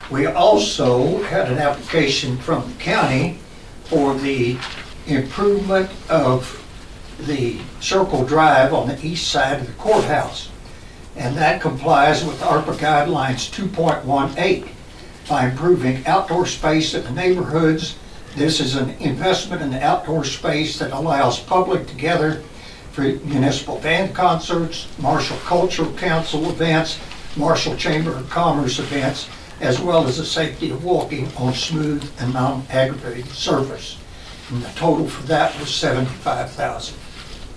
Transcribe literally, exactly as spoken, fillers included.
We also had an application from the county for the improvement of the Circle Drive on the east side of the courthouse. And that complies with ARPA guidelines two point one eight by improving outdoor space in the neighborhoods. This is an investment in the outdoor space that allows public to gather for municipal band concerts, Marshall Cultural Council events, Marshall Chamber of Commerce events, as well as the safety of walking on smooth and non-aggravated surface. And the total for that was seventy-five thousand dollars.